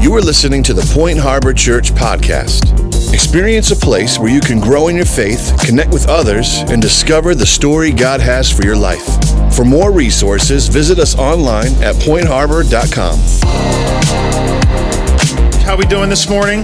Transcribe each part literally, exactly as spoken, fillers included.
You are listening to the Point Harbor Church podcast. Experience a place where you can grow in your faith, connect with others, and discover the story God has for your life. For more resources, visit us online at point harbor dot com. How we doing this morning?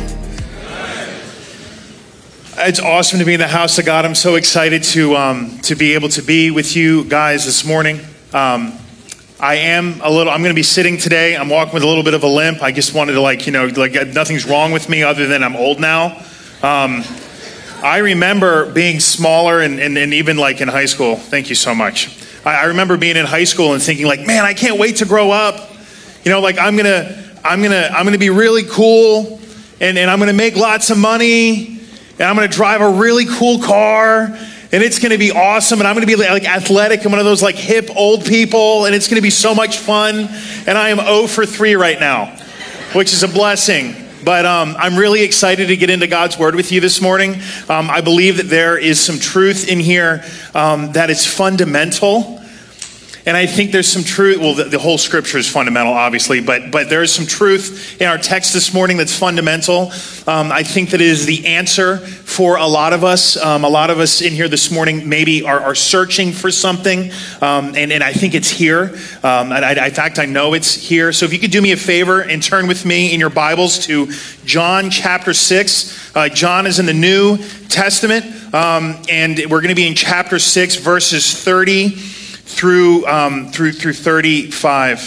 It's awesome to be in the house of God. I'm so excited to um, to be able to be with you guys this morning. Um, I am a little, I'm going to be sitting today. I'm walking with a little bit of a limp. I just wanted to like, you know, like nothing's wrong with me other than I'm old now. Um, I remember being smaller and, and, and even like in high school. Thank you so much. I, I remember being in high school and thinking like, man, I can't wait to grow up. You know, like I'm going to, I'm going to, I'm going to be really cool and, and I'm going to make lots of money and I'm going to drive a really cool car. And it's going to be awesome. And I'm going to be like athletic. I'm one of those like hip old people. And it's going to be so much fun. And I am zero for three right now, which is a blessing. But um, I'm really excited to get into God's word with you this morning. Um, I believe that there is some truth in here um, that is fundamental. And I think there's some truth, well, the, the whole scripture is fundamental, obviously, but but there is some truth in our text this morning that's fundamental. Um, I think that it is the answer for a lot of us. Um, a lot of us in here this morning maybe are, are searching for something, um, and, and I think it's here. Um, and I, in fact, I know it's here. So if you could do me a favor and turn with me in your Bibles to John chapter six. Uh, John is in the New Testament, um, and we're going to be in chapter six, verses thirty through um, through through thirty-five.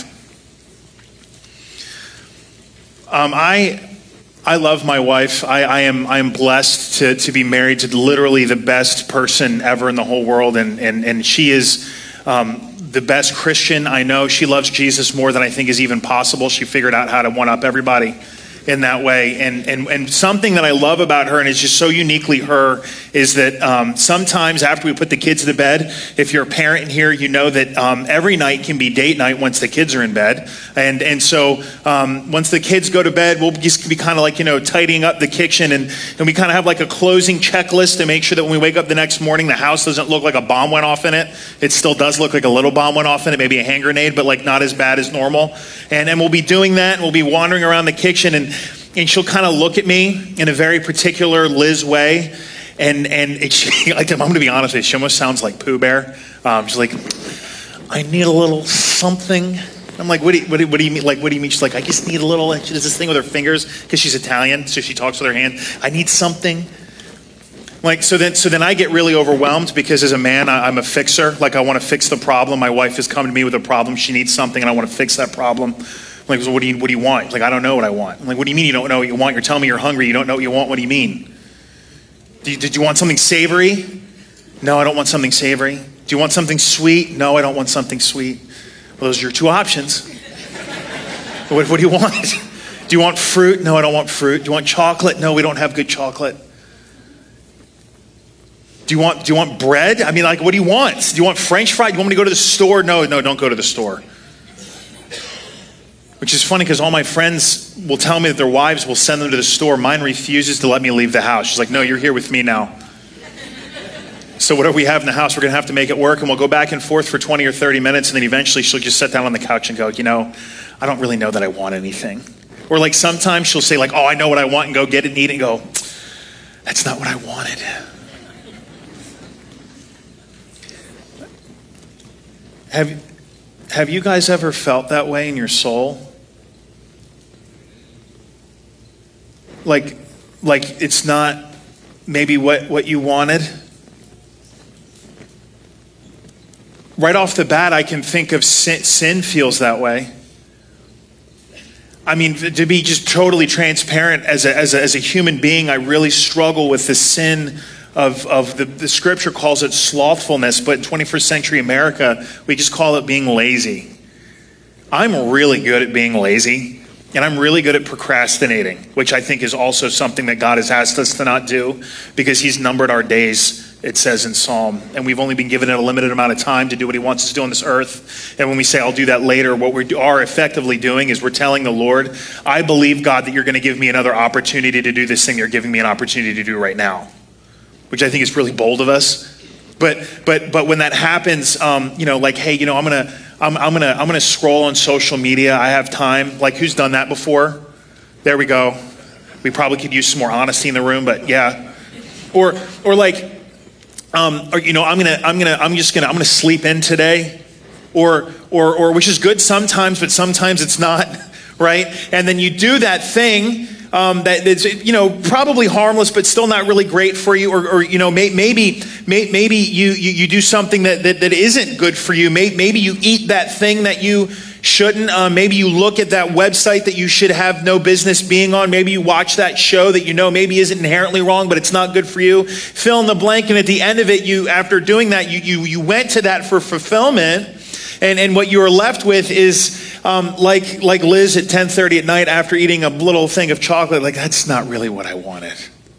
Um, I I love my wife. I, I am I am blessed to to be married to literally the best person ever in the whole world, and and and she is um, the best Christian I know. She loves Jesus more than I think is even possible. She figured out how to one up everybody in that way. And, and and something that I love about her, and it's just so uniquely her, is that um, sometimes after we put the kids to bed, if you're a parent in here, you know that um, every night can be date night once the kids are in bed. And and so um, once the kids go to bed, we'll just be kind of like, you know, tidying up the kitchen. And, and we kind of have like a closing checklist to make sure that when we wake up the next morning, the house doesn't look like a bomb went off in it. It still does look like a little bomb went off in it, maybe a hand grenade, but like not as bad as normal. And, and we'll be doing that, and we'll be wandering around the kitchen, and And she'll kind of look at me in a very particular Liz way. And and it, she, like, I'm going to be honest with you, she almost sounds like Pooh Bear. Um, she's like, I need a little something. I'm like, what do, you, what, do, what do you mean? Like, what do you mean? She's like, I just need a little, she does this thing with her fingers because she's Italian. So she talks with her hand. I need something. Like, so then, so then I get really overwhelmed because as a man, I, I'm a fixer. Like, I want to fix the problem. My wife has come to me with a problem. She needs something and I want to fix that problem. I'm like, so what do you what do you want? Like, I don't know what I want. I'm like, what do you mean you don't know what you want? You're telling me you're hungry. You don't know what you want. What do you mean? Do you, did you want something savory? No, I don't want something savory. Do you want something sweet? No, I don't want something sweet. Well, those are your two options. what, what do you want? Do you want fruit? No, I don't want fruit. Do you want chocolate? No, we don't have good chocolate. Do you want do you want bread? I mean, like, what do you want? Do you want French fries? Do you want me to go to the store? No, no, don't go to the store. Which is funny because all my friends will tell me that their wives will send them to the store. Mine refuses to let me leave the house. She's like, no, you're here with me now. So whatever we have in the house, we're going to have to make it work. And we'll go back and forth for twenty or thirty minutes. And then eventually she'll just sit down on the couch and go, you know, I don't really know that I want anything. Or like sometimes she'll say like, oh, I know what I want, and go get it and eat it and go, that's not what I wanted. Have, have you guys ever felt that way in your soul? Like, like it's not maybe what, what you wanted. Right off the bat, I can think of sin, sin feels that way. I mean, to be just totally transparent, as a, as a, as a human being, I really struggle with the sin of, of the, the scripture calls it slothfulness, but in twenty-first century America, we just call it being lazy. I'm really good at being lazy. And I'm really good at procrastinating, which I think is also something that God has asked us to not do because he's numbered our days, it says in Psalm. And we've only been given a limited amount of time to do what he wants us to do on this earth. And when we say, I'll do that later, what we are effectively doing is we're telling the Lord, I believe, God, that you're going to give me another opportunity to do this thing you're giving me an opportunity to do right now, which I think is really bold of us. But but but when that happens, um, you know, like, hey, you know, I'm gonna I'm I'm gonna I'm gonna scroll on social media. I have time. Like, who's done that before? There we go. We probably could use some more honesty in the room, but yeah. Or, or like, um, or, you know, I'm gonna, I'm gonna, I'm just gonna, I'm gonna sleep in today, or, or, or, which is good sometimes, but sometimes it's not, right? And then you do that thing um, that is, you know, probably harmless, but still not really great for you, or, or you know, may, maybe, may, maybe you, you, you do something that, that, that isn't good for you. Maybe, maybe you eat that thing that you shouldn't. Uh, maybe you look at that website that you should have no business being on. Maybe you watch that show that you know maybe isn't inherently wrong, but it's not good for you. Fill in the blank. And at the end of it, you, after doing that, you, you, you went to that for fulfillment. And, and what you are left with is um, like, like Liz at ten thirty at night after eating a little thing of chocolate. Like, that's not really what I wanted.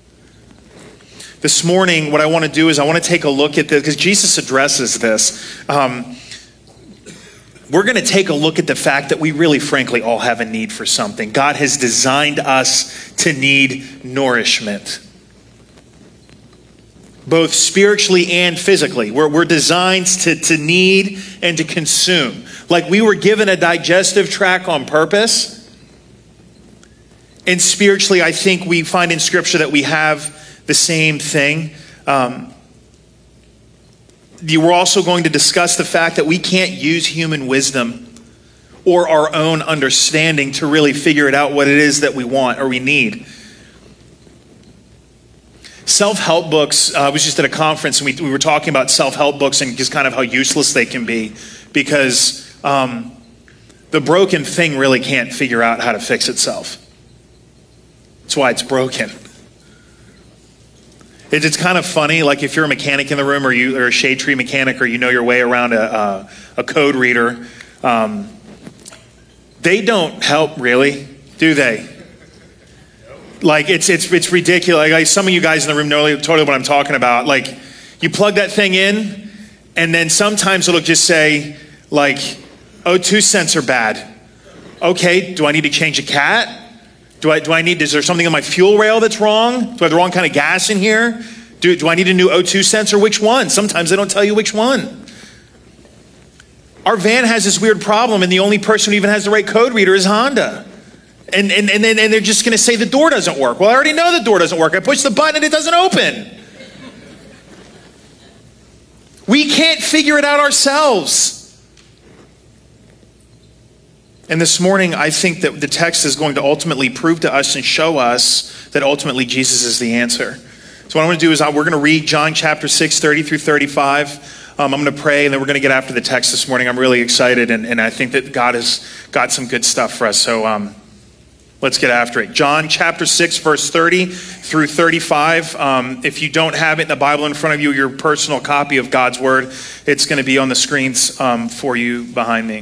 This morning, what I want to do is I want to take a look at this, because Jesus addresses this. Um, We're going to take a look at the fact that we really, frankly, all have a need for something. God has designed us to need nourishment, both spiritually and physically. We're, we're designed to, to need and to consume. Like we were given a digestive tract on purpose. And spiritually, I think we find in Scripture that we have the same thing. Um, You were also going to discuss the fact that we can't use human wisdom or our own understanding to really figure it out what it is that we want or we need. Self-help books, uh, I was just at a conference and we, we were talking about self-help books and just kind of how useless they can be, because um, the broken thing really can't figure out how to fix itself. That's why it's broken. It's kind of funny, like if you're a mechanic in the room, or you or a shade tree mechanic, or you know your way around a, a, a code reader, um, they don't help really, do they? Like it's it's it's ridiculous. Like some of you guys in the room know totally what I'm talking about. Like you plug that thing in, and then sometimes it'll just say like O two sensor bad. Okay, do I need to change a cat? Do I, do I need, is there something on my fuel rail that's wrong? Do I have the wrong kind of gas in here? Do, do I need a new O two sensor? Which one? Sometimes they don't tell you which one. Our van has this weird problem, and the only person who even has the right code reader is Honda. And, and, and, then, and they're just going to say the door doesn't work. Well, I already know the door doesn't work. I push the button and it doesn't open. We can't figure it out ourselves. And this morning, I think that the text is going to ultimately prove to us and show us that ultimately Jesus is the answer. So what I'm going to do is we're going to read John chapter six, thirty through thirty-five. Um, I'm going to pray, and then we're going to get after the text this morning. I'm really excited, and, and I think that God has got some good stuff for us. So um, let's get after it. John chapter six, verse thirty through thirty-five. Um, if you don't have it in the Bible in front of you, your personal copy of God's Word, it's going to be on the screens um, for you behind me.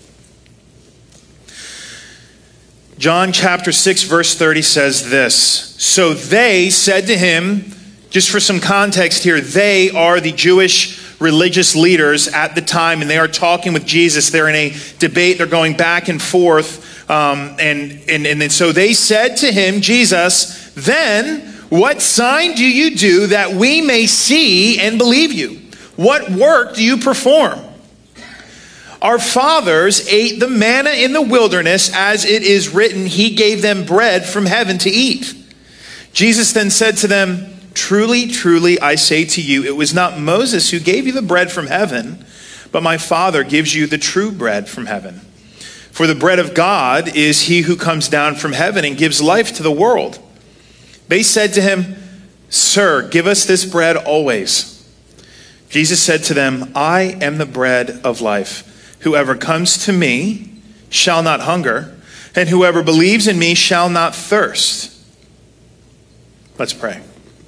John chapter six, verse thirty says this. So they said to him, just for some context here, they are the Jewish religious leaders at the time, and they are talking with Jesus. They're in a debate. They're going back and forth. Um, and, and, and so they said to him, Jesus, then what sign do you do that we may see and believe you? What work do you perform? Our fathers ate the manna in the wilderness, as it is written, he gave them bread from heaven to eat. Jesus then said to them, truly, truly, I say to you, it was not Moses who gave you the bread from heaven, but my Father gives you the true bread from heaven. For the bread of God is he who comes down from heaven and gives life to the world. They said to him, Sir, give us this bread always. Jesus said to them, I am the bread of life. Whoever comes to me shall not hunger, and whoever believes in me shall not thirst. Let's pray.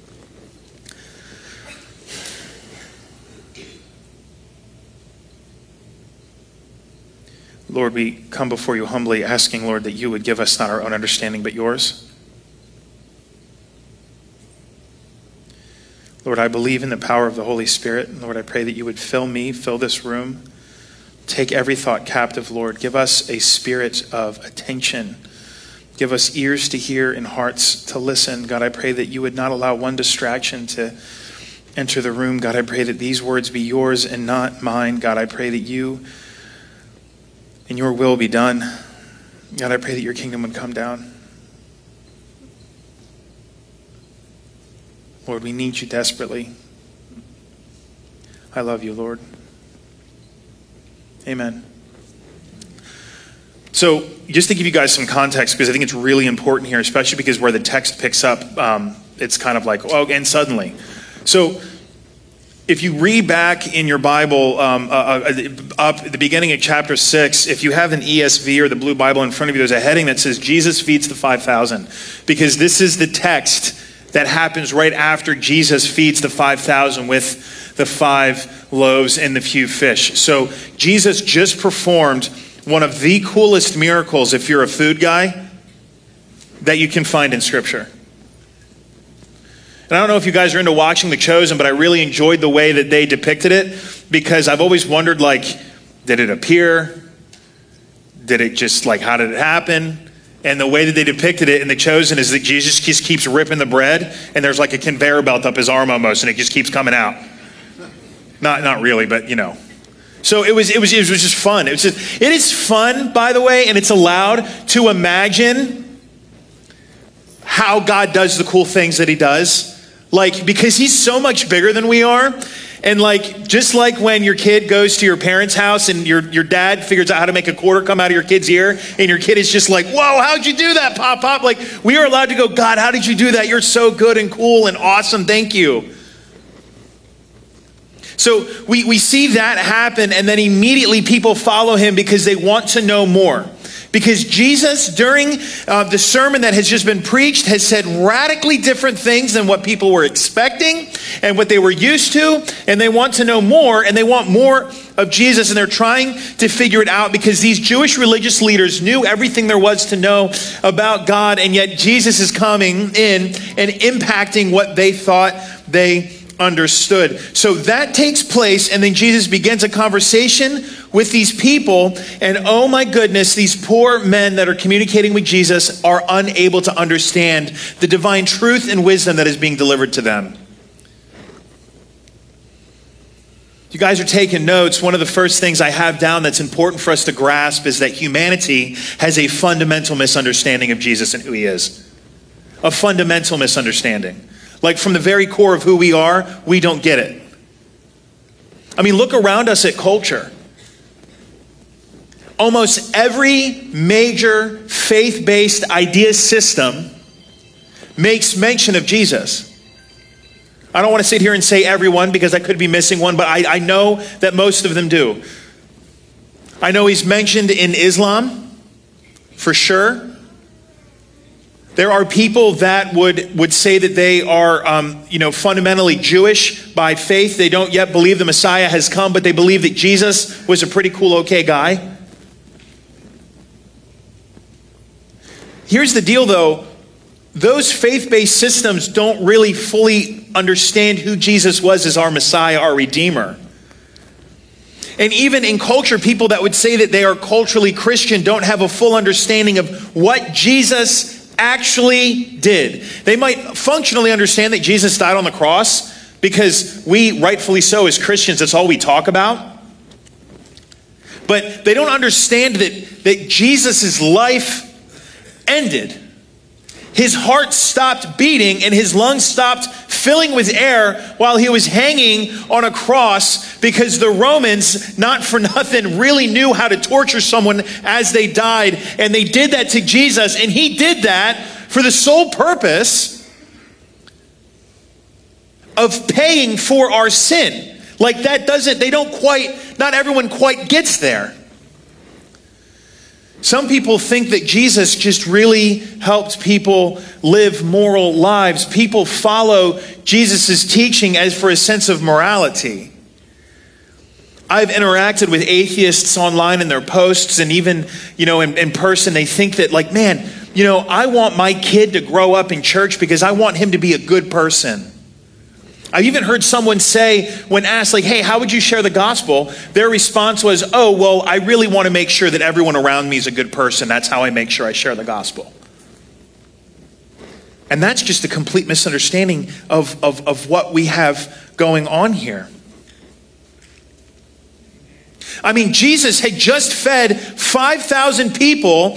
Lord, we come before you humbly, asking, Lord, that you would give us not our own understanding, but yours. Lord, I believe in the power of the Holy Spirit. Lord, I pray that you would fill me, fill this room. Take every thought captive, Lord. Give us a spirit of attention. Give us ears to hear and hearts to listen. God, I pray that you would not allow one distraction to enter the room. God, I pray that these words be yours and not mine. God, I pray that you and your will be done. God, I pray that your kingdom would come down. Lord, we need you desperately. I love you, Lord. Amen. So just to give you guys some context, because I think it's really important here, especially because where the text picks up, um, it's kind of like, oh, and suddenly. So if you read back in your Bible, um, uh, uh, up at the beginning of chapter six, if you have an E S V or the Blue Bible in front of you, there's a heading that says Jesus feeds the five thousand. Because this is the text that happens right after Jesus feeds the five thousand with the five loaves and the few fish. So Jesus just performed one of the coolest miracles, if you're a food guy, that you can find in Scripture. And I don't know if you guys are into watching The Chosen, but I really enjoyed the way that they depicted it, because I've always wondered, like, did it appear? Did it just, like, how did it happen? And the way that they depicted it in The Chosen is that Jesus just keeps ripping the bread, and there's like a conveyor belt up his arm almost, and it just keeps coming out. Not not really, but you know. So it was it was it was just fun. It was just, it is fun, by the way, and it's allowed to imagine how God does the cool things that he does. Like, because he's so much bigger than we are. And like, just like when your kid goes to your parents' house and your, your dad figures out how to make a quarter come out of your kid's ear, and your kid is just like, whoa, how'd you do that, Pop Pop? Like, we are allowed to go, God, how did you do that? You're so good and cool and awesome. Thank you. So we, we see that happen, and then immediately people follow him because they want to know more. Because Jesus, during uh, the sermon that has just been preached, has said radically different things than what people were expecting and what they were used to. And they want to know more, and they want more of Jesus. And they're trying to figure it out because these Jewish religious leaders knew everything there was to know about God. And yet Jesus is coming in and impacting what they thought they understood. So that takes place, and then Jesus begins a conversation with these people, and oh my goodness, these poor men that are communicating with Jesus are unable to understand the divine truth and wisdom that is being delivered to them. If you guys are taking notes, one of the first things I have down that's important for us to grasp is that humanity has a fundamental misunderstanding of Jesus and who he is. A fundamental misunderstanding. Like, from the very core of who we are, we don't get it. I mean, look around us at culture. Almost every major faith-based idea system makes mention of Jesus. I don't want to sit here and say everyone, because I could be missing one, but I, I know that most of them do. I know he's mentioned in Islam, for sure. There are people that would, would say that they are, um, you know, fundamentally Jewish by faith. They don't yet believe the Messiah has come, but they believe that Jesus was a pretty cool, okay guy. Here's the deal, though. Those faith-based systems don't really fully understand who Jesus was as our Messiah, our Redeemer. And even in culture, people that would say that they are culturally Christian don't have a full understanding of what Jesus actually did. They might functionally understand that Jesus died on the cross, because we, rightfully so, as Christians, that's all we talk about. But they don't understand that, that Jesus' life ended. His heart stopped beating and his lungs stopped filling with air while he was hanging on a cross, because the Romans, not for nothing, really knew how to torture someone as they died. And they did that to Jesus, and he did that for the sole purpose of paying for our sin. Like, that doesn't, they don't quite, not everyone quite gets there. Some people think that Jesus just really helped people live moral lives. People follow Jesus' teaching as for a sense of morality. I've interacted with atheists online in their posts, and even, you know, in, in person. They think that, like, man, you know, I want my kid to grow up in church because I want him to be a good person. I've even heard someone say, when asked, like, hey, how would you share the gospel? Their response was, oh, well, I really want to make sure that everyone around me is a good person. That's how I make sure I share the gospel. And that's just a complete misunderstanding of, of, of what we have going on here. I mean, Jesus had just fed five thousand people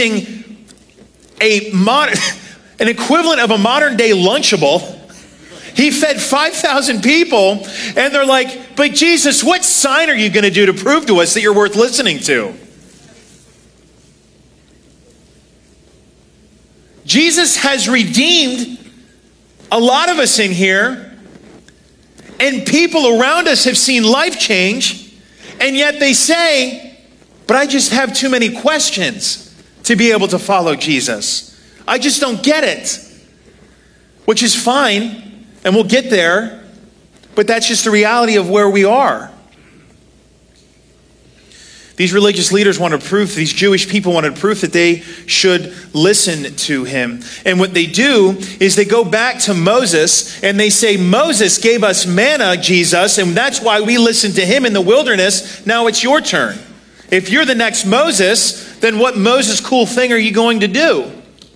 using a modern, an equivalent of a modern day Lunchable. He fed five thousand people, and they're like, but Jesus, what sign are you going to do to prove to us that you're worth listening to? Jesus has redeemed a lot of us in here, and people around us have seen life change, and yet they say, but I just have too many questions to be able to follow Jesus. I just don't get it. Which is fine, and we'll get there, but that's just the reality of where we are. These religious leaders wanted proof, these Jewish people wanted proof that they should listen to him. And what they do is they go back to Moses and they say, Moses gave us manna, Jesus, and that's why we listened to him in the wilderness. Now it's your turn. If you're the next Moses, then what Moses cool thing are you going to do?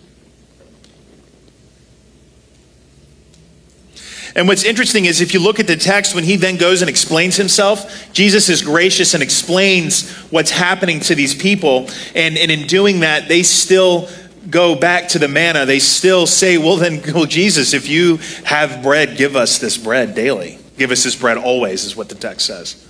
And what's interesting is if you look at the text, when he then goes and explains himself, Jesus is gracious and explains what's happening to these people. And, and in doing that, they still go back to the manna. They still say, well then, well, Jesus, if you have bread, give us this bread daily. Give us this bread always, is what the text says.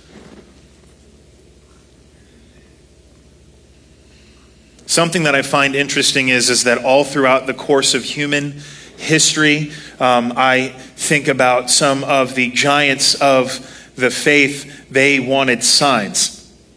Something that I find interesting is, is that all throughout the course of human history, um, I think about some of the giants of the faith. They wanted signs.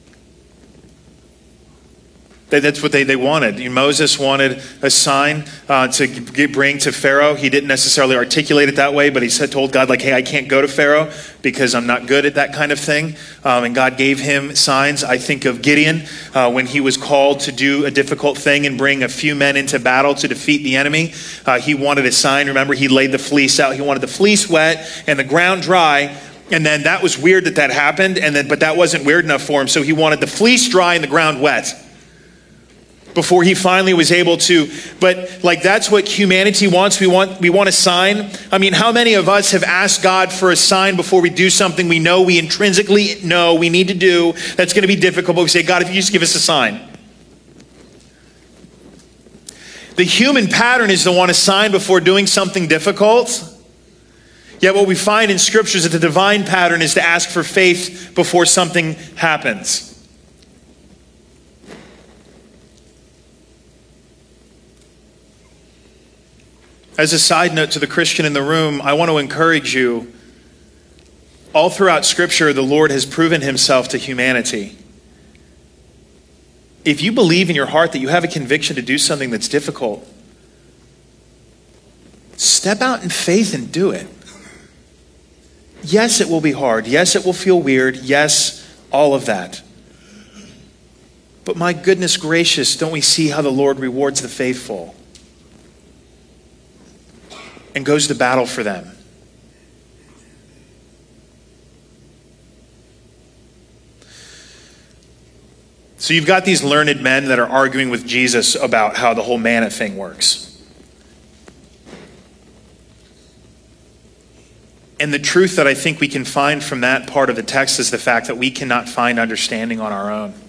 That's what they, they wanted. Moses wanted a sign uh, to g- bring to Pharaoh. He didn't necessarily articulate it that way, but he said, told God, like, hey, I can't go to Pharaoh because I'm not good at that kind of thing. Um, and God gave him signs. I think of Gideon uh, when he was called to do a difficult thing and bring a few men into battle to defeat the enemy. Uh, he wanted a sign. Remember, he laid the fleece out. He wanted the fleece wet and the ground dry. And then that was weird that that happened. And then, but that wasn't weird enough for him. So he wanted the fleece dry and the ground wet before he finally was able to. But like, that's what humanity wants. We want we want a sign. I mean, how many of us have asked God for a sign before we do something we know we intrinsically know we need to do that's going to be difficult, but we say, God, if you just give us a sign. The human pattern is to want a sign before doing something difficult. Yet what we find in Scripture is that the divine pattern is to ask for faith before something happens. As a side note to the Christian in the room, I want to encourage you, all throughout Scripture, the Lord has proven himself to humanity. If you believe in your heart that you have a conviction to do something that's difficult, step out in faith and do it. Yes, it will be hard. Yes, it will feel weird. Yes, all of that. But my goodness gracious, don't we see how the Lord rewards the faithful and goes to battle for them? So you've got these learned men that are arguing with Jesus about how the whole manna thing works. And the truth that I think we can find from that part of the text is the fact that we cannot find understanding on our own.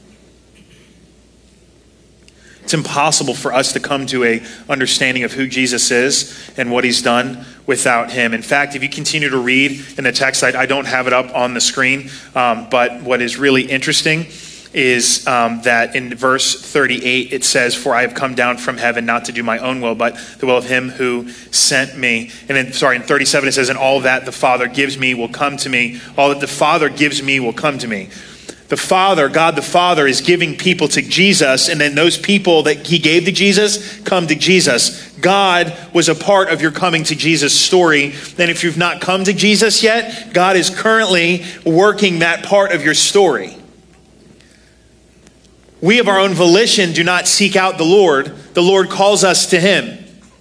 It's impossible for us to come to a understanding of who Jesus is and what he's done without him. In fact, if you continue to read in the text, I, I don't have it up on the screen, um, but what is really interesting is um, that in verse thirty-eight, it says, for I have come down from heaven not to do my own will, but the will of him who sent me. And then, sorry, in thirty-seven, it says, and all that the Father gives me will come to me. All that the Father gives me will come to me. The Father, God the Father, is giving people to Jesus, and then those people that he gave to Jesus come to Jesus. God was a part of your coming to Jesus story. Then if you've not come to Jesus yet, God is currently working that part of your story. We of our own volition do not seek out the Lord. The Lord calls us to him.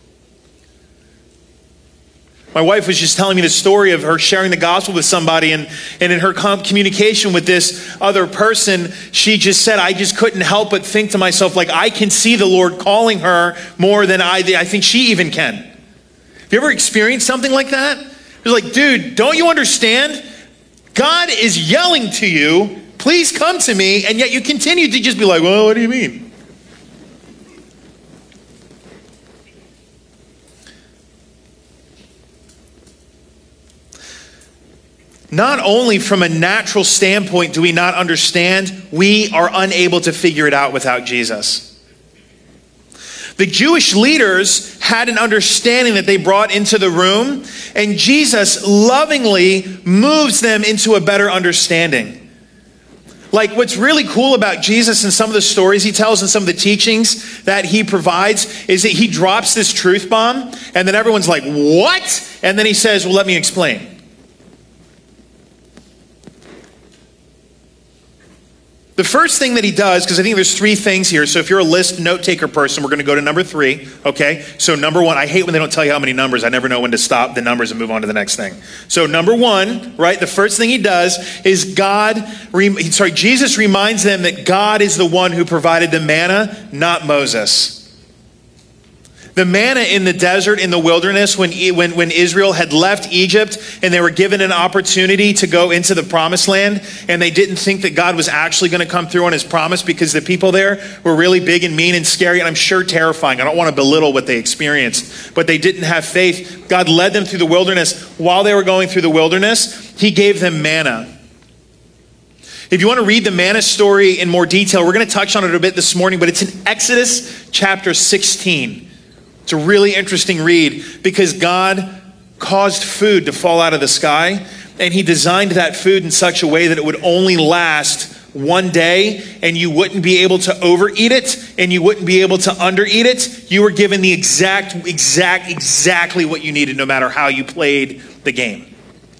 My wife was just telling me the story of her sharing the gospel with somebody, and, and in her com- communication with this other person, she just said, I just couldn't help but think to myself, like, I can see the Lord calling her more than I, I think she even can. Have you ever experienced something like that? It's like, dude, don't you understand? God is yelling to you, please come to me, and yet you continue to just be like, well, what do you mean? not only from a natural standpoint do we not understand, we are unable to figure it out without Jesus. The Jewish leaders had an understanding that they brought into the room, and Jesus lovingly moves them into a better understanding. Like, what's really cool about Jesus and some of the stories he tells and some of the teachings that he provides is that he drops this truth bomb, and then everyone's like, what? And then he says, well, let me explain. The first thing that he does, because I think there's three things here. So if you're a list note taker person, we're going to go to number three. Okay. So number one, I hate when they don't tell you how many numbers. I never know when to stop the numbers and move on to the next thing. So number one, right? The first thing he does is God, sorry, Jesus reminds them that God is the one who provided the manna, not Moses. The manna in the desert, in the wilderness, when, when, when Israel had left Egypt and they were given an opportunity to go into the promised land, and they didn't think that God was actually going to come through on his promise because the people there were really big and mean and scary, and I'm sure terrifying. I don't want to belittle what they experienced, but they didn't have faith. God led them through the wilderness. While they were going through the wilderness, he gave them manna. If you want to read the manna story in more detail, we're going to touch on it a bit this morning, but it's in Exodus chapter sixteen. It's a really interesting read because God caused food to fall out of the sky, and he designed that food in such a way that it would only last one day, and you wouldn't be able to overeat it, and you wouldn't be able to undereat it. You were given the exact, exact, exactly what you needed, no matter how you played the game.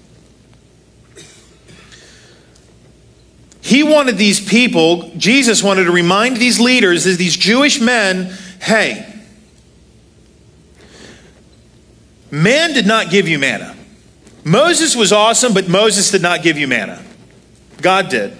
He wanted these people, Jesus wanted to remind these leaders, these Jewish men, hey, man did not give you manna. Moses was awesome, but Moses did not give you manna. God did.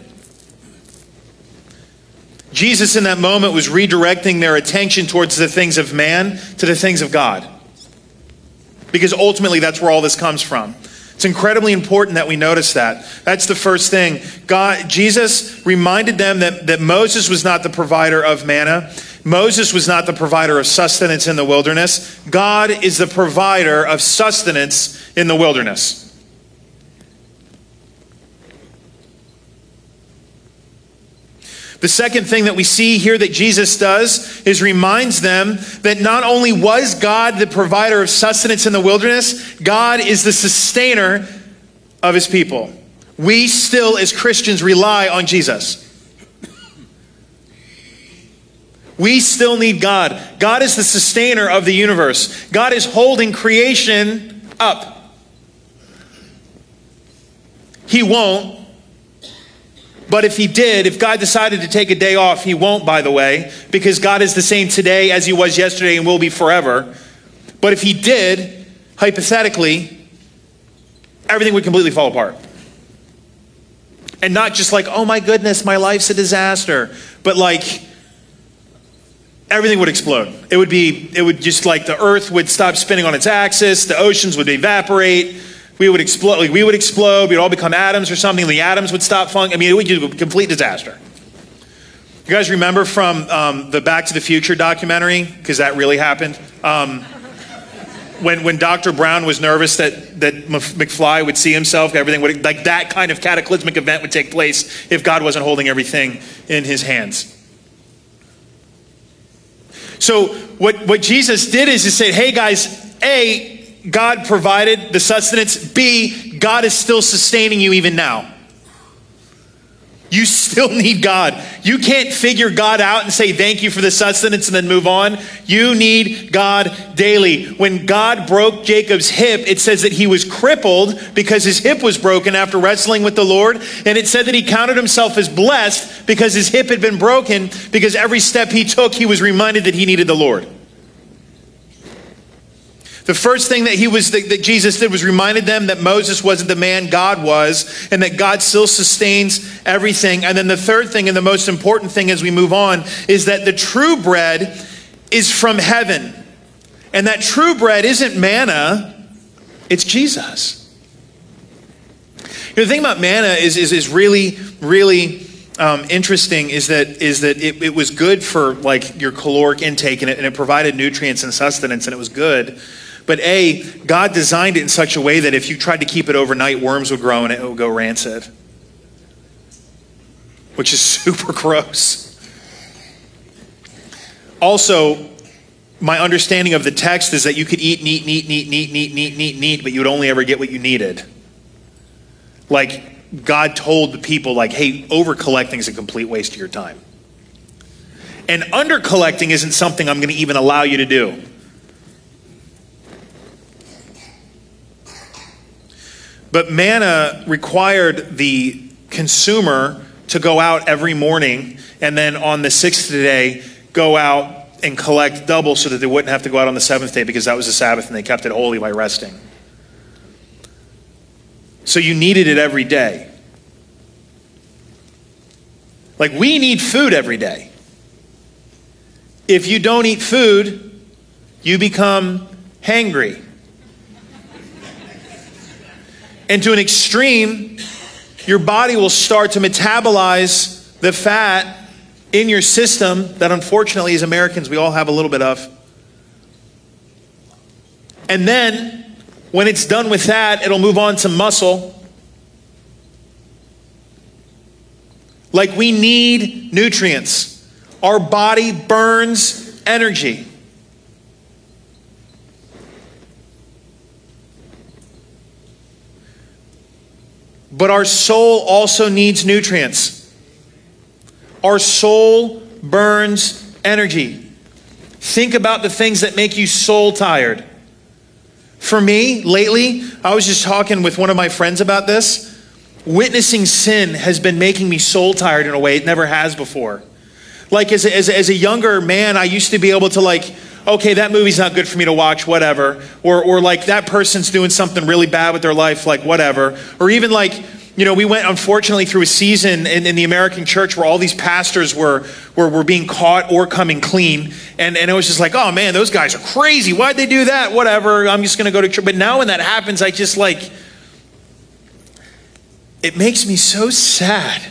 Jesus in that moment was redirecting their attention towards the things of man to the things of God. Because ultimately that's where all this comes from. It's incredibly important that we notice that. That's the first thing. God, Jesus reminded them that, that Moses was not the provider of manna. Moses was not the provider of sustenance in the wilderness. God is the provider of sustenance in the wilderness. The second thing that we see here that Jesus does is reminds them that not only was God the provider of sustenance in the wilderness, God is the sustainer of his people. We still, as Christians, rely on Jesus. We still need God. God is the sustainer of the universe. God is holding creation up. He won't. But if he did, if God decided to take a day off, he won't, by the way, because God is the same today as he was yesterday and will be forever. But if he did, hypothetically, everything would completely fall apart. And not just like, oh my goodness, my life's a disaster, but like everything would explode. It would be, it would just like the earth would stop spinning on its axis, the oceans would evaporate, we would explode, like we would explode, we'd all become atoms or something, the atoms would stop functioning. I mean, it would be a complete disaster. You guys remember from um, the Back to the Future documentary? Because that really happened. Um, when when Doctor Brown was nervous that, that McFly would see himself, everything would, like that kind of cataclysmic event would take place if God wasn't holding everything in his hands. So what, what Jesus did is he said, hey guys, A, God provided the sustenance. B, God is still sustaining you even now. You still need God. You can't figure God out and say thank you for the sustenance and then move on. You need God daily. When God broke Jacob's hip, it says that he was crippled because his hip was broken after wrestling with the Lord. And it said that he counted himself as blessed because his hip had been broken, because every step he took, he was reminded that he needed the Lord. The first thing that he was that, that Jesus did was reminded them that Moses wasn't the man God was, and that God still sustains everything. And then the third thing, and the most important thing as we move on, is that the true bread is from heaven. And that true bread isn't manna, it's Jesus. You know, the thing about manna is, is, is really, really um, interesting is that is that it, it was good for like your caloric intake, and it, and it provided nutrients and sustenance, and it was good. But A, God designed it in such a way that if you tried to keep it overnight, worms would grow and it would go rancid, which is super gross. Also, my understanding of the text is that you could eat and eat and eat and eat and eat and eat and eat and eat and eat, but you would only ever get what you needed. Like, God told the people, like, hey, over-collecting is a complete waste of your time. And under-collecting isn't something I'm going to even allow you to do. But manna required the consumer to go out every morning and then on the sixth day, go out and collect double so that they wouldn't have to go out on the seventh day because that was the Sabbath and they kept it holy by resting. So you needed it every day. Like, we need food every day. If you don't eat food, you become hangry. And to an extreme, your body will start to metabolize the fat in your system that unfortunately as Americans we all have a little bit of. And then when it's done with that, it'll move on to muscle. Like, we need nutrients. Our body burns energy. But our soul also needs nutrients. Our soul burns energy. Think about the things that make you soul tired. For me, lately, I was just talking with one of my friends about this. Witnessing sin has been making me soul tired in a way it never has before. Like, as a, as a, as a younger man, I used to be able to, like, okay, that movie's not good for me to watch, whatever. Or, or like, that person's doing something really bad with their life, like, whatever. Or even like, you know, we went, unfortunately, through a season in, in the American church where all these pastors were, were, were being caught or coming clean. And, and it was just like, oh man, those guys are crazy. Why'd they do that? Whatever, I'm just going to go to church. But now when that happens, I just like, it makes me so sad.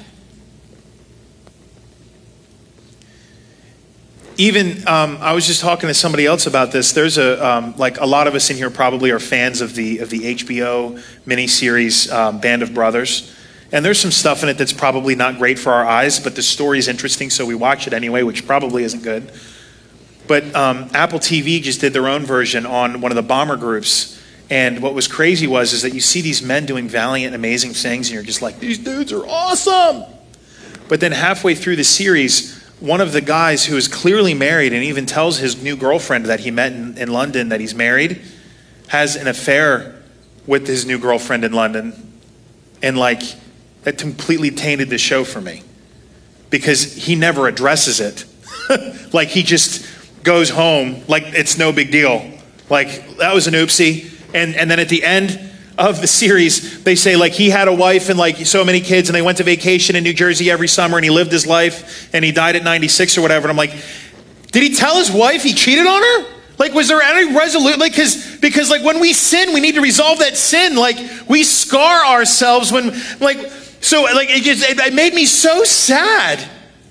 Even, um, I was just talking to somebody else about this. There's a, um, like a lot of us in here probably are fans of the of the H B O miniseries um, Band of Brothers. And there's some stuff in it that's probably not great for our eyes, but the story is interesting, so we watch it anyway, which probably isn't good. But um, Apple T V just did their own version on one of the bomber groups. And what was crazy was is that you see these men doing valiant, amazing things, and you're just like, these dudes are awesome. But then halfway through the series, one of the guys who is clearly married and even tells his new girlfriend that he met in, in London that he's married, has an affair with his new girlfriend in London. And like, that completely tainted the show for me because he never addresses it. Like, he just goes home like it's no big deal. Like, that was an oopsie. And, and then at the end of the series, they say like he had a wife and like so many kids and they went to vacation in New Jersey every summer and he lived his life and he died at ninety-six or whatever. And I'm like, did he tell his wife he cheated on her? Like, was there any resolution? Like, cause, because like when we sin, we need to resolve that sin. Like, we scar ourselves when like, so like it just, it, it made me so sad.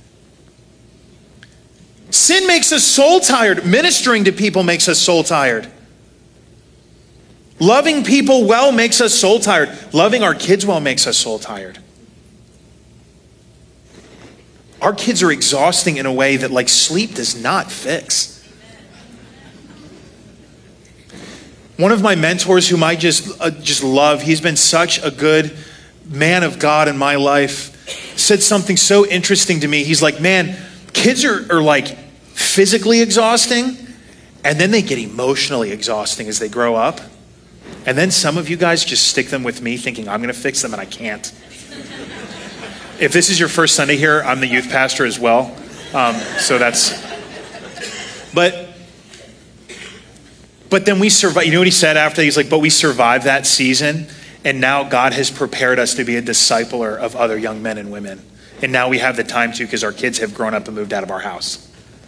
Sin makes us soul tired. Ministering to people makes us soul tired. Loving people well makes us soul tired. Loving our kids well makes us soul tired. Our kids are exhausting in a way that like sleep does not fix. One of my mentors whom I just uh, just love, he's been such a good man of God in my life, said something so interesting to me. He's like, man, kids are, are like physically exhausting and then they get emotionally exhausting as they grow up. And then some of you guys just stick them with me thinking I'm going to fix them and I can't. If this is your first Sunday here, I'm the youth pastor as well. Um, so that's, but, but then we survive. You know what he said after? He's like, but we survived that season. And now God has prepared us to be a discipler of other young men and women. And now we have the time to because our kids have grown up and moved out of our house.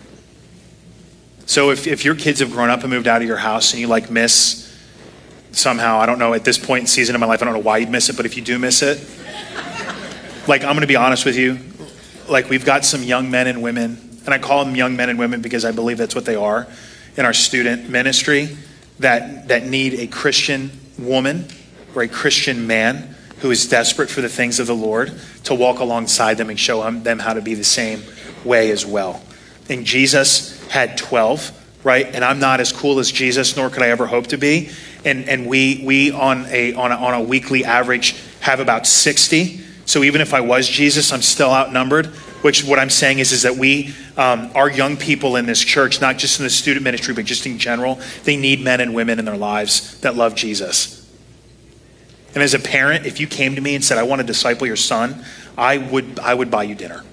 So if, if your kids have grown up and moved out of your house and you like miss somehow, I don't know, at this point in season of my life, I don't know why you'd miss it, but if you do miss it, like, I'm going to be honest with you. Like, we've got some young men and women, and I call them young men and women because I believe that's what they are in our student ministry, that, that need a Christian woman or a Christian man who is desperate for the things of the Lord to walk alongside them and show them how to be the same way as well. And Jesus had twelve, right? And I'm not as cool as Jesus, nor could I ever hope to be. And and we we on a on a, on a weekly average have about sixty. So even if I was Jesus, I'm still outnumbered. Which what I'm saying is is that we, um, our young people in this church, not just in the student ministry, but just in general, they need men and women in their lives that love Jesus. And as a parent, if you came to me and said, I want to disciple your son, I would I would buy you dinner.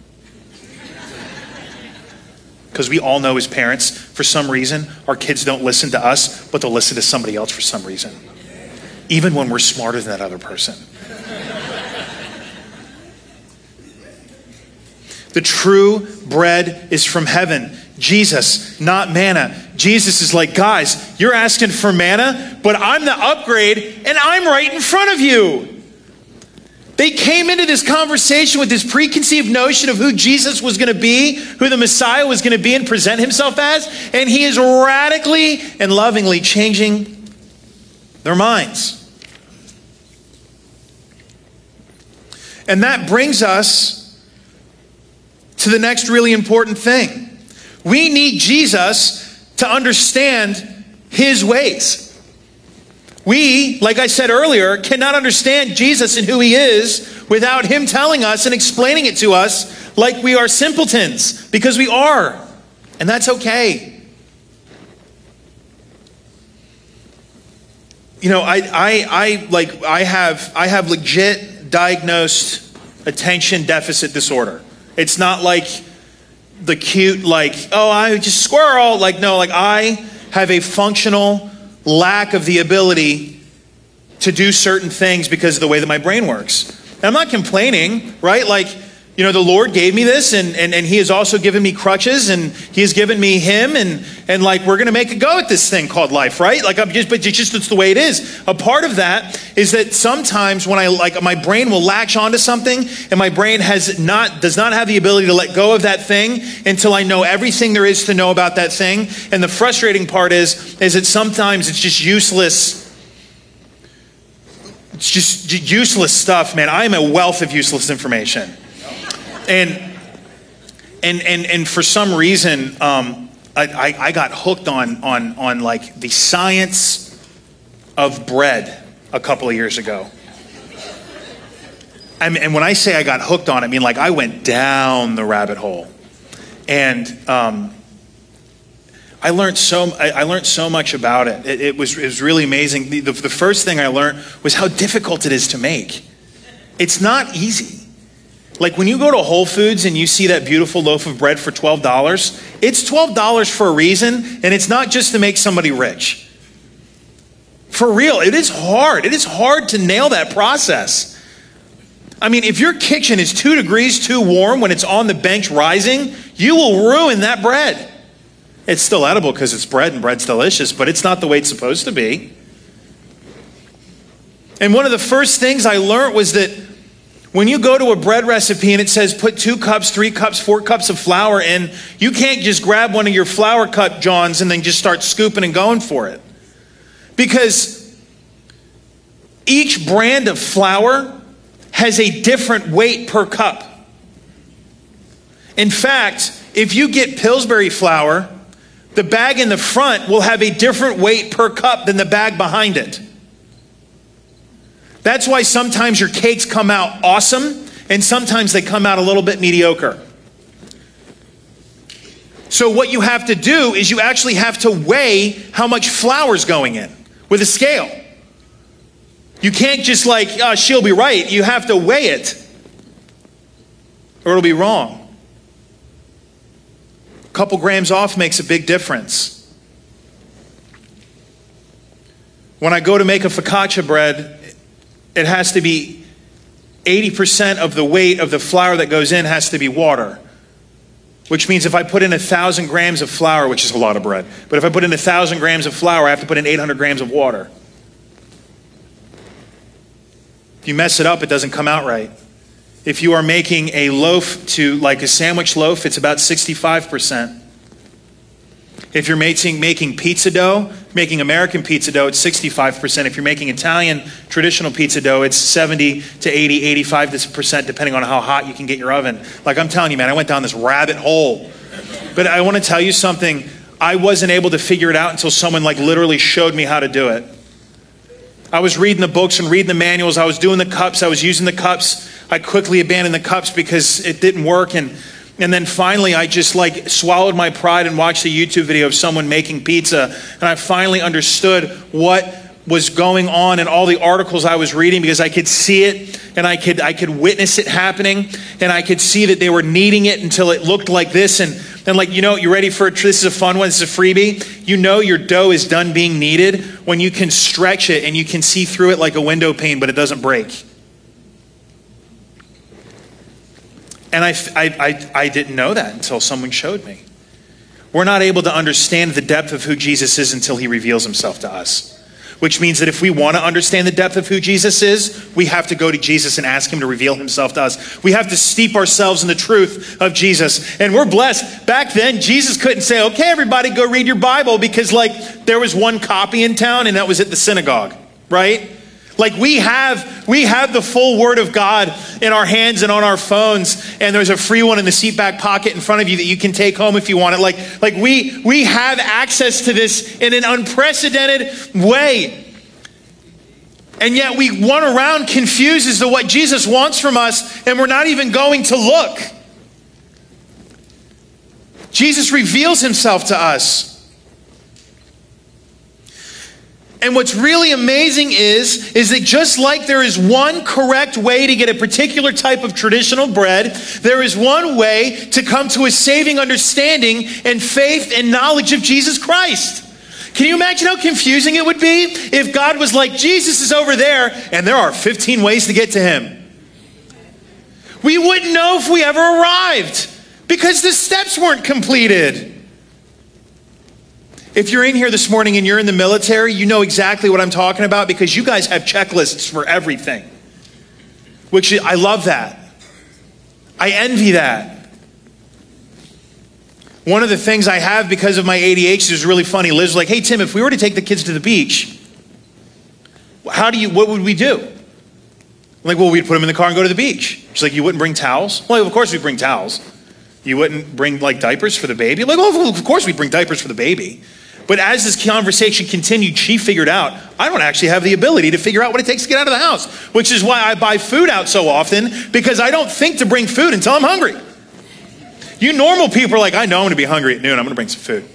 Because we all know as parents, for some reason, our kids don't listen to us, but they'll listen to somebody else for some reason. Even when we're smarter than that other person. The true bread is from heaven. Jesus, not manna. Jesus is like, guys, you're asking for manna, but I'm the upgrade and I'm right in front of you. They came into this conversation with this preconceived notion of who Jesus was going to be, who the Messiah was going to be and present himself as, and he is radically and lovingly changing their minds. And that brings us to the next really important thing. We need Jesus to understand his ways. We, like I said earlier, cannot understand Jesus and who he is without him telling us and explaining it to us like we are simpletons, because we are. And that's okay. You know, I I I like I have I have legit diagnosed attention deficit disorder. It's not like the cute, like, oh, I just squirrel. Like, no, like I have a functional lack of the ability to do certain things because of the way that my brain works. And I'm not complaining, right? Like, you know, the Lord gave me this, and, and, and he has also given me crutches, and he has given me him, and, and like, we're going to make a go at this thing called life, right? Like, I'm just, but it's just, it's the way it is. A part of that is that sometimes when I, like, my brain will latch onto something, and my brain has not, does not have the ability to let go of that thing until I know everything there is to know about that thing. And the frustrating part is, is that sometimes it's just useless. It's just useless stuff, man. I am a wealth of useless information. And and and and for some reason, um, I, I, I got hooked on on on like the science of bread a couple of years ago. I mean, and when I say I got hooked on it, I mean like I went down the rabbit hole, and um, I learned so I, I learned so much about it. It, it was it was really amazing. The, the, the first thing I learned was how difficult it is to make. It's not easy. Like when you go to Whole Foods and you see that beautiful loaf of bread for twelve dollars, it's twelve dollars for a reason, and it's not just to make somebody rich. For real, it is hard. It is hard to nail that process. I mean, if your kitchen is two degrees too warm when it's on the bench rising, you will ruin that bread. It's still edible because it's bread and bread's delicious, but it's not the way it's supposed to be. And one of the first things I learned was that when you go to a bread recipe and it says put two cups, three cups, four cups of flour in, you can't just grab one of your flour cup johns and then just start scooping and going for it. Because each brand of flour has a different weight per cup. In fact, if you get Pillsbury flour, the bag in the front will have a different weight per cup than the bag behind it. That's why sometimes your cakes come out awesome, and sometimes they come out a little bit mediocre. So what you have to do is you actually have to weigh how much flour is going in with a scale. You can't just like, oh, she'll be right. You have to weigh it, or it'll be wrong. A couple grams off makes a big difference. When I go to make a focaccia bread, it has to be eighty percent of the weight of the flour that goes in has to be water. Which means if I put in a thousand grams of flour, which is a lot of bread, but if I put in a thousand grams of flour, I have to put in eight hundred grams of water. If you mess it up, it doesn't come out right. If you are making a loaf to like a sandwich loaf, it's about sixty-five percent. If you're making, making pizza dough, making American pizza dough, it's sixty-five percent. If you're making Italian traditional pizza dough, it's seventy to eighty, eighty-five percent, depending on how hot you can get your oven. Like I'm telling you, man, I went down this rabbit hole. But I want to tell you something. I wasn't able to figure it out until someone like literally showed me how to do it. I was reading the books and reading the manuals. I was doing the cups. I was using the cups. I quickly abandoned the cups because it didn't work. And And then finally, I just like swallowed my pride and watched a YouTube video of someone making pizza. And I finally understood what was going on in all the articles I was reading, because I could see it and I could I could witness it happening. And I could see that they were kneading it until it looked like this. And then like, you know, you ready for it? This is a fun one. This is a freebie. You know your dough is done being kneaded when you can stretch it and you can see through it like a window pane, but it doesn't break. And I, I, I, I didn't know that until someone showed me. We're not able to understand the depth of who Jesus is until he reveals himself to us. Which means that if we want to understand the depth of who Jesus is, we have to go to Jesus and ask him to reveal himself to us. We have to steep ourselves in the truth of Jesus. And we're blessed. Back then, Jesus couldn't say, okay, everybody go read your Bible, because like there was one copy in town and that was at the synagogue, right? Like we have, we have the full word of God in our hands and on our phones, and there's a free one in the seat back pocket in front of you that you can take home if you want it. Like, like we, we have access to this in an unprecedented way. And yet we run around confused as to what Jesus wants from us, and we're not even going to look. Jesus reveals himself to us. And what's really amazing is, is that just like there is one correct way to get a particular type of traditional bread, there is one way to come to a saving understanding and faith and knowledge of Jesus Christ. Can you imagine how confusing it would be if God was like, Jesus is over there, and there are fifteen ways to get to him? We wouldn't know if we ever arrived because the steps weren't completed. If you're in here this morning and you're in the military, you know exactly what I'm talking about, because you guys have checklists for everything. Which I love that. I envy that. One of the things I have because of my A D H D is really funny. Liz was like, hey Tim, if we were to take the kids to the beach, how do you, what would we do? I'm like, well, we'd put them in the car and go to the beach. She's like, you wouldn't bring towels? Well, of course we'd bring towels. You wouldn't bring like diapers for the baby? I'm like, well, of course we'd bring diapers for the baby. But as this conversation continued, she figured out, I don't actually have the ability to figure out what it takes to get out of the house, which is why I buy food out so often, because I don't think to bring food until I'm hungry. You normal people are like, I know I'm going to be hungry at noon. I'm going to bring some food.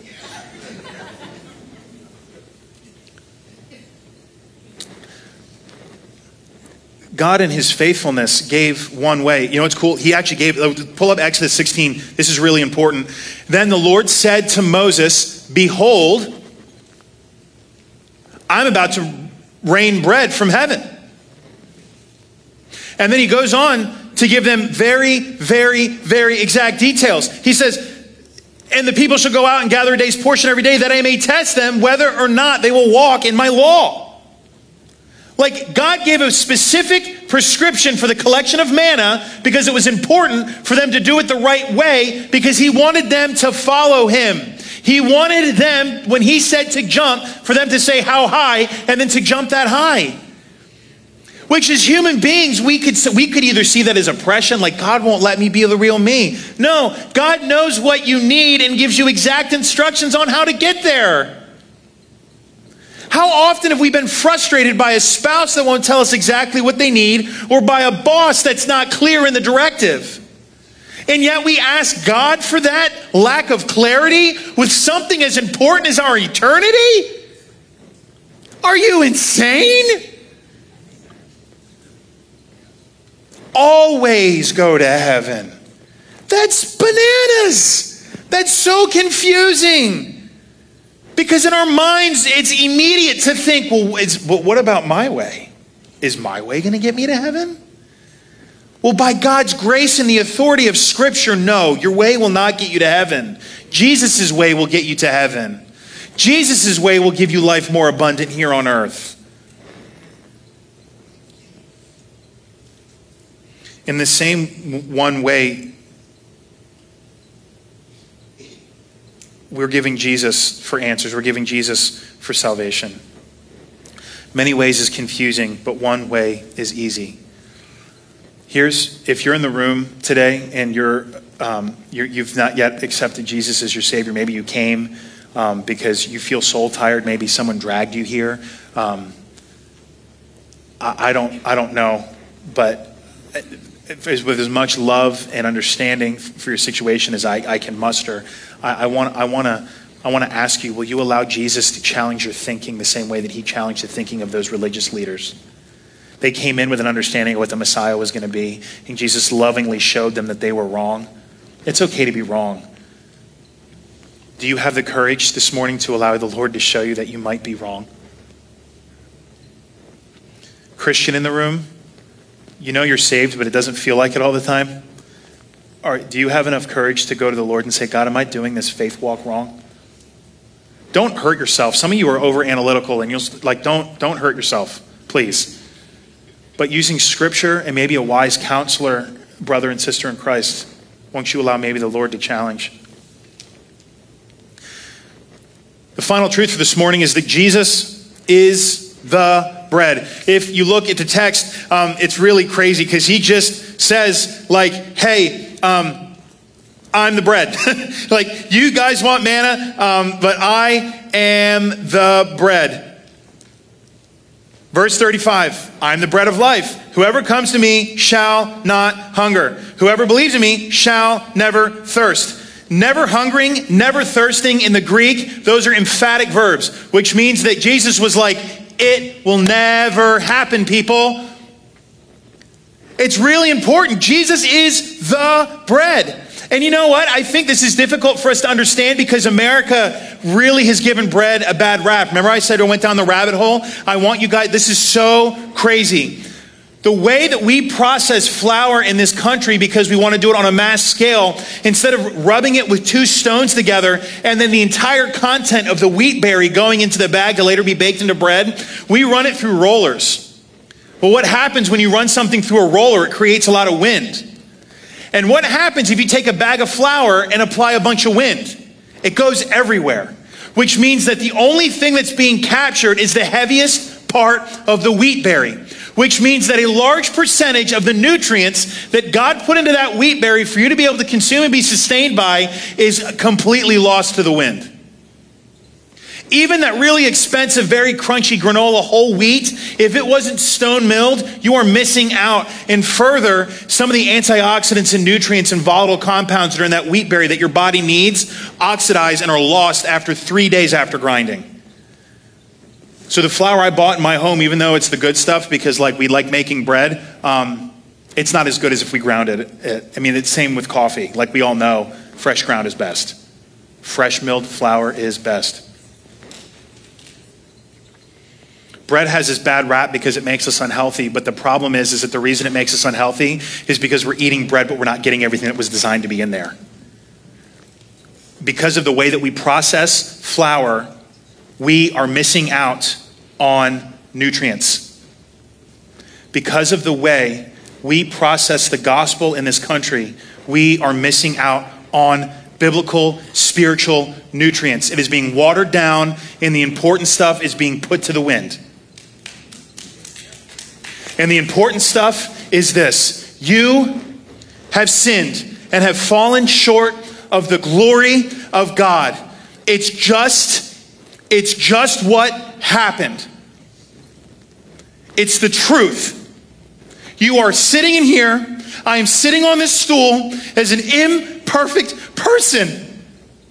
God in his faithfulness gave one way. You know what's cool? He actually gave, pull up Exodus sixteen. This is really important. Then the Lord said to Moses, behold, I'm about to rain bread from heaven. And then he goes on to give them very, very, very exact details. He says, and the people shall go out and gather a day's portion every day, that I may test them whether or not they will walk in my law. Like God gave a specific prescription for the collection of manna because it was important for them to do it the right way, because he wanted them to follow him. He wanted them, when he said to jump, for them to say how high and then to jump that high. Which as human beings, we could, we could either see that as oppression, like God won't let me be the real me. No, God knows what you need and gives you exact instructions on how to get there. How often have we been frustrated by a spouse that won't tell us exactly what they need, or by a boss that's not clear in the directive? And yet we ask God for that lack of clarity with something as important as our eternity? Are you insane? Always go to heaven. That's bananas. That's so confusing. Because in our minds, it's immediate to think, well, it's, but what about my way? Is my way going to get me to heaven? Well, by God's grace and the authority of Scripture, no, your way will not get you to heaven. Jesus' way will get you to heaven. Jesus' way will give you life more abundant here on earth. In the same one way, we're giving Jesus for answers. We're giving Jesus for salvation. Many ways is confusing, but one way is easy. Here's, if you're in the room today and you're, um, you're you've not yet accepted Jesus as your Savior, maybe you came um, because you feel soul tired, maybe someone dragged you here. Um, I, I don't I don't know, but with as much love and understanding for your situation as I, I can muster, I, I want I want to I want to ask you: will you allow Jesus to challenge your thinking the same way that He challenged the thinking of those religious leaders? They came in with an understanding of what the Messiah was going to be, and Jesus lovingly showed them that they were wrong. It's okay to be wrong. Do you have the courage this morning to allow the Lord to show you that you might be wrong? Christian in the room, you know you're saved, but it doesn't feel like it all the time. Or do you have enough courage to go to the Lord and say, God, am I doing this faith walk wrong? Don't hurt yourself. Some of you are over analytical, and you'll like, don't, don't hurt yourself, please. But using scripture and maybe a wise counselor, brother and sister in Christ, won't you allow maybe the Lord to challenge? The final truth for this morning is that Jesus is the bread. If you look at the text, um, it's really crazy because he just says like, hey, um, I'm the bread. Like, you guys want manna, um, but I am the bread. Verse thirty-five, I'm the bread of life. Whoever comes to me shall not hunger. Whoever believes in me shall never thirst. Never hungering, never thirsting in the Greek, those are emphatic verbs, which means that Jesus was like, it will never happen, people. It's really important. Jesus is the bread. And you know what? I think this is difficult for us to understand because America really has given bread a bad rap. Remember I said I went down the rabbit hole? I want you guys, this is so crazy. The way that we process flour in this country, because we want to do it on a mass scale, instead of rubbing it with two stones together and then the entire content of the wheat berry going into the bag to later be baked into bread, we run it through rollers. Well, what happens when you run something through a roller? It creates a lot of wind. And what happens if you take a bag of flour and apply a bunch of wind? It goes everywhere, which means that the only thing that's being captured is the heaviest part of the wheat berry, which means that a large percentage of the nutrients that God put into that wheat berry for you to be able to consume and be sustained by is completely lost to the wind. Even that really expensive, very crunchy granola whole wheat, if it wasn't stone milled, you are missing out. And further, some of the antioxidants and nutrients and volatile compounds that are in that wheat berry that your body needs oxidize and are lost after three days after grinding. So the flour I bought in my home, even though it's the good stuff, because like we like making bread, um, it's not as good as if we ground it. I mean, it's same with coffee. Like we all know, fresh ground is best. Fresh milled flour is best. Bread has this bad rap because it makes us unhealthy, but the problem is, is that the reason it makes us unhealthy is because we're eating bread, but we're not getting everything that was designed to be in there. Because of the way that we process flour, we are missing out on nutrients. Because of the way we process the gospel in this country, we are missing out on biblical, spiritual nutrients. It is being watered down, and the important stuff is being put to the wind. And the important stuff is this: you have sinned and have fallen short of the glory of God. It's just, it's just what happened. It's the truth. You are sitting in here. I am sitting on this stool as an imperfect person.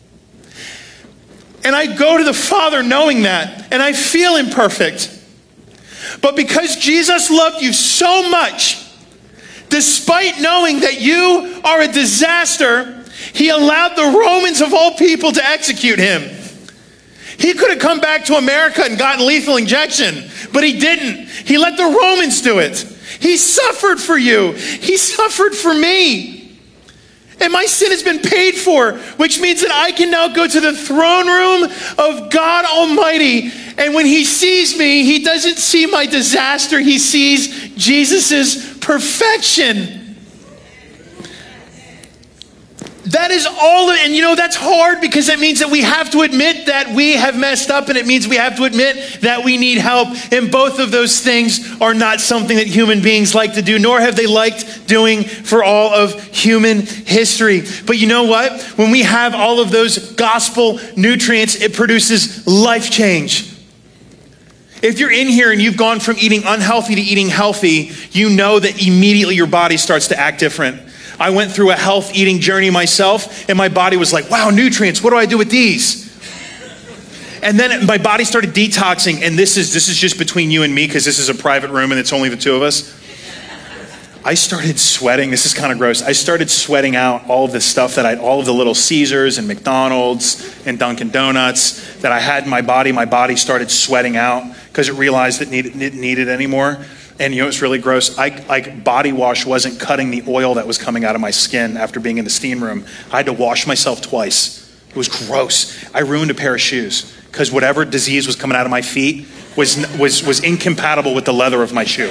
And I go to the Father knowing that, and I feel imperfect. But because Jesus loved you so much, despite knowing that you are a disaster, he allowed the Romans of all people to execute him. He could have come back to America and gotten lethal injection, but he didn't. He let the Romans do it. He suffered for you. He suffered for me. And my sin has been paid for, which means that I can now go to the throne room of God Almighty. And when he sees me, he doesn't see my disaster. He sees Jesus's perfection. That is all, and you know, that's hard because it means that we have to admit that we have messed up, and it means we have to admit that we need help. And both of those things are not something that human beings like to do, nor have they liked doing for all of human history. But you know what? When we have all of those gospel nutrients, it produces life change. If you're in here and you've gone from eating unhealthy to eating healthy, you know that immediately your body starts to act different. I went through a health eating journey myself, and my body was like, wow, nutrients, what do I do with these? And then my body started detoxing, and this is this is just between you and me because this is a private room and it's only the two of us. I started sweating. This is kind of gross. I started sweating out all of the stuff that I, all of the little Caesars and McDonald's and Dunkin' Donuts that I had in my body. My body started sweating out because it realized it needed, it needed anymore. And you know, it's really gross. I, like body wash wasn't cutting the oil that was coming out of my skin after being in the steam room. I had to wash myself twice. It was gross. I ruined a pair of shoes because whatever disease was coming out of my feet was, was, was incompatible with the leather of my shoe.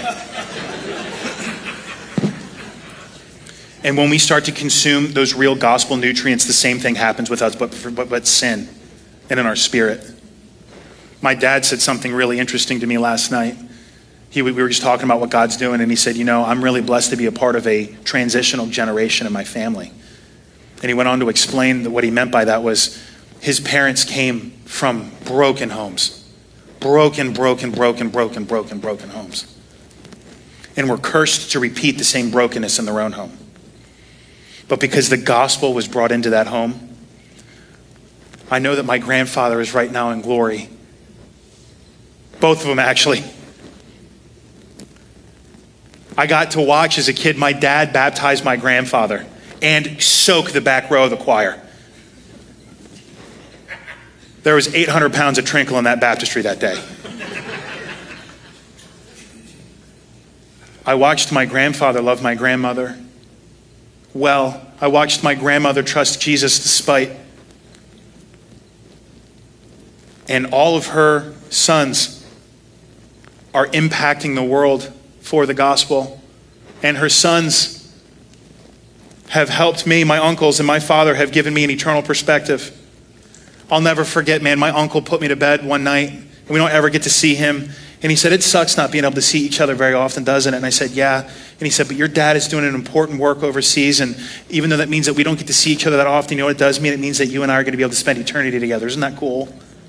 And when we start to consume those real gospel nutrients, the same thing happens with us, but, but, but sin and in our spirit. My dad said something really interesting to me last night. He, we were just talking about what God's doing, and he said, you know, I'm really blessed to be a part of a transitional generation in my family. And he went on to explain that what he meant by that was his parents came from broken homes. Broken, broken, broken, broken, broken, broken homes. And were cursed to repeat the same brokenness in their own home. But because the gospel was brought into that home, I know that my grandfather is right now in glory. Both of them, actually. I got to watch as a kid my dad baptize my grandfather and soak the back row of the choir. There was eight hundred pounds of trinkle in that baptistry that day. I watched my grandfather love my grandmother well. I watched my grandmother trust Jesus despite. And all of her sons are impacting the world for the gospel. And her sons have helped me. My uncles and my father have given me an eternal perspective. I'll never forget, man, my uncle put me to bed one night, and we don't ever get to see him. And he said, it sucks not being able to see each other very often, doesn't it? And I said, yeah. And he said, but your dad is doing an important work overseas, and even though that means that we don't get to see each other that often, you know what it does mean? It means that you and I are going to be able to spend eternity together. Isn't that cool?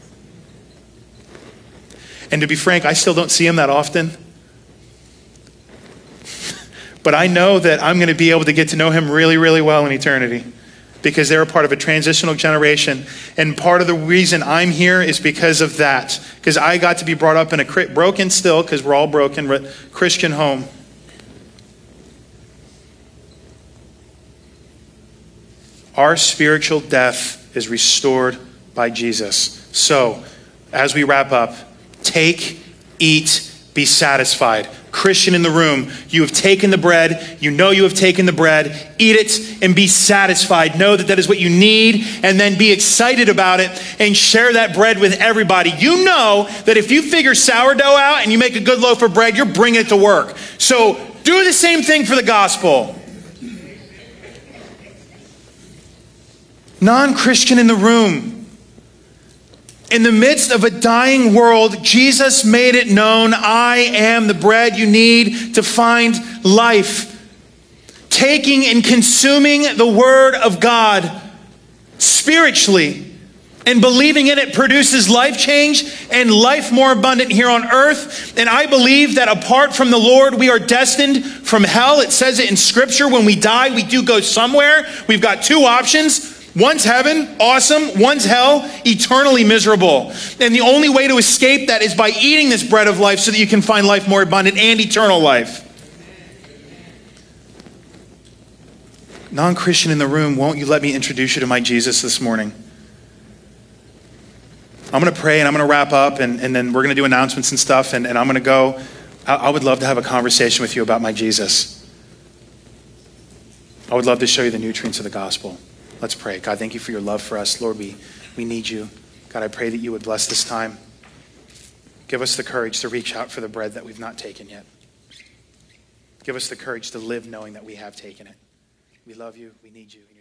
And to be frank, I still don't see him that often. But I know that I'm going to be able to get to know him really, really well in eternity because they're a part of a transitional generation. And part of the reason I'm here is because of that. Because I got to be brought up in a broken still, because we're all broken, Christian home. Our spiritual death is restored by Jesus. So, as we wrap up, take, eat, be satisfied. Christian in the room, you have taken the bread. You know you have taken the bread. Eat it and be satisfied. Know that that is what you need, and then be excited about it and share that bread with everybody. You know that if you figure sourdough out and you make a good loaf of bread, you're bringing it to work. So do the same thing for the gospel. Non-Christian in the room. In the midst of a dying world, Jesus made it known, I am the bread you need to find life. Taking and consuming the word of God spiritually and believing in it produces life change and life more abundant here on earth. And I believe that apart from the Lord, we are destined from hell. It says it in Scripture. When we die, we do go somewhere. We've got two options. One's heaven, awesome. One's hell, eternally miserable. And the only way to escape that is by eating this bread of life so that you can find life more abundant and eternal life. Non-Christian in the room, won't you let me introduce you to my Jesus this morning? I'm going to pray and I'm going to wrap up, and, and then we're going to do announcements and stuff, and, and I'm going to go. I, I would love to have a conversation with you about my Jesus. I would love to show you the nutrients of the gospel. Let's pray. God, thank you for your love for us. Lord, we, we need you. God, I pray that you would bless this time. Give us the courage to reach out for the bread that we've not taken yet. Give us the courage to live knowing that we have taken it. We love you. We need you.